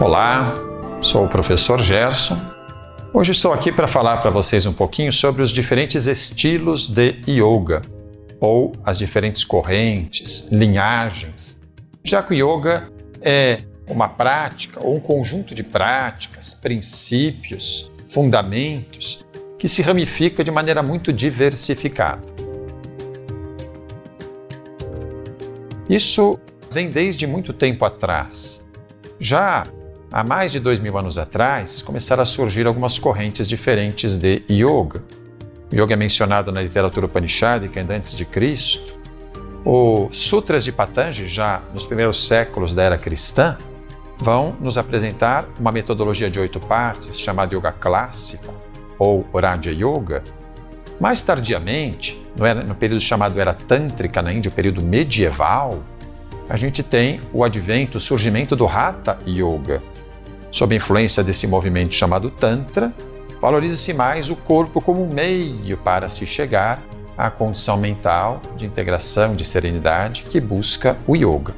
Olá, sou o professor Gerson. Hoje estou aqui para falar para vocês um pouquinho sobre os diferentes estilos de yoga, ou as diferentes correntes, linhagens, já que o yoga é uma prática ou um conjunto de práticas, princípios, fundamentos, que se ramifica de maneira muito diversificada. Isso vem desde muito tempo atrás. Já há mais de 2000 anos atrás, começaram a surgir algumas correntes diferentes de yoga. O yoga é mencionado na literatura upanishádica ainda antes de Cristo. Os Sutras de Patanjali, já nos primeiros séculos da era cristã, vão nos apresentar uma metodologia de 8 partes, chamada Yoga Clássico, ou Raja Yoga. Mais tardiamente, no período chamado Era Tântrica na Índia, o período medieval, a gente tem o advento, o surgimento do Hatha Yoga. Sob a influência desse movimento chamado Tantra, valoriza-se mais o corpo como um meio para se chegar à condição mental de integração, de serenidade que busca o yoga.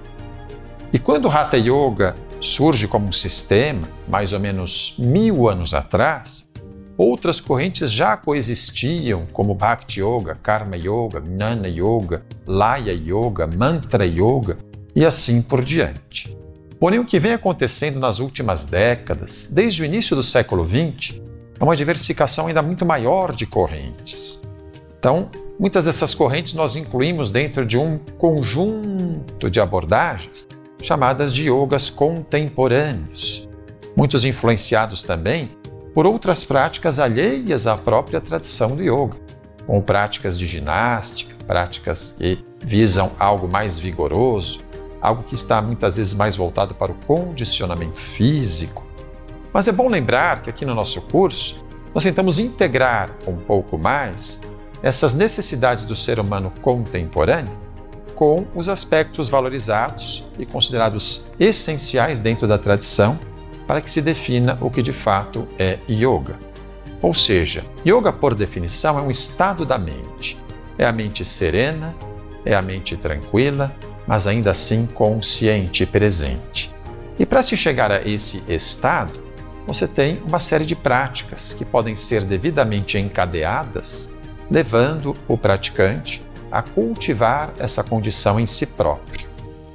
E quando o Hatha Yoga surge como um sistema, mais ou menos 1000 anos atrás, outras correntes já coexistiam, como Bhakti Yoga, Karma Yoga, Jnana Yoga, Laya Yoga, Mantra Yoga e assim por diante. Porém, o que vem acontecendo nas últimas décadas, desde o início do século XX, é uma diversificação ainda muito maior de correntes. Então, muitas dessas correntes nós incluímos dentro de um conjunto de abordagens chamadas de yogas contemporâneos, muitos influenciados também por outras práticas alheias à própria tradição do yoga, como práticas de ginástica, práticas que visam algo mais vigoroso, algo que está muitas vezes mais voltado para o condicionamento físico. Mas é bom lembrar que aqui no nosso curso nós tentamos integrar um pouco mais essas necessidades do ser humano contemporâneo com os aspectos valorizados e considerados essenciais dentro da tradição para que se defina o que de fato é yoga. Ou seja, yoga por definição é um estado da mente. É a mente serena, é a mente tranquila, mas ainda assim consciente e presente. E para se chegar a esse estado, você tem uma série de práticas que podem ser devidamente encadeadas, levando o praticante a cultivar essa condição em si próprio.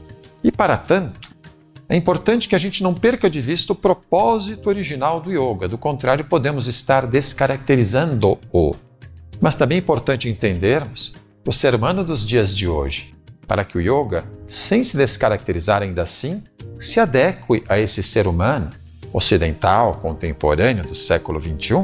E para tanto, é importante que a gente não perca de vista o propósito original do yoga, do contrário, podemos estar descaracterizando-o. Mas também é importante entendermos o ser humano dos dias de hoje, para que o yoga, sem se descaracterizar ainda assim, se adeque a esse ser humano ocidental, contemporâneo do século XXI.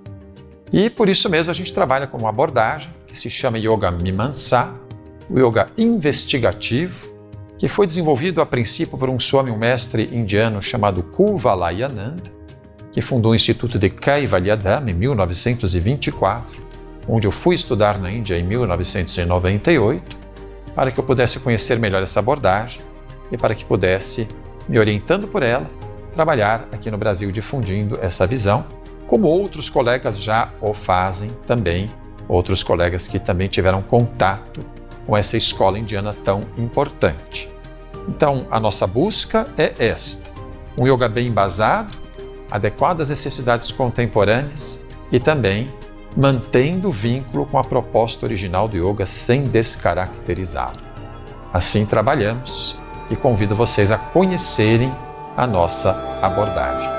E por isso mesmo a gente trabalha com uma abordagem que se chama Yoga Mimamsa, o yoga investigativo, que foi desenvolvido a princípio por um Swami, um mestre indiano chamado Kuvalayananda, que fundou o Instituto de Kaivalyadhama em 1924, onde eu fui estudar na Índia em 1998, para que eu pudesse conhecer melhor essa abordagem e para que pudesse, me orientando por ela, trabalhar aqui no Brasil difundindo essa visão, como outros colegas já o fazem também, outros colegas que também tiveram contato com essa escola indiana tão importante. Então, a nossa busca é esta: um yoga bem embasado, adequado às necessidades contemporâneas e também mantendo o vínculo com a proposta original do yoga sem descaracterizá-lo. Assim trabalhamos e convido vocês a conhecerem a nossa abordagem.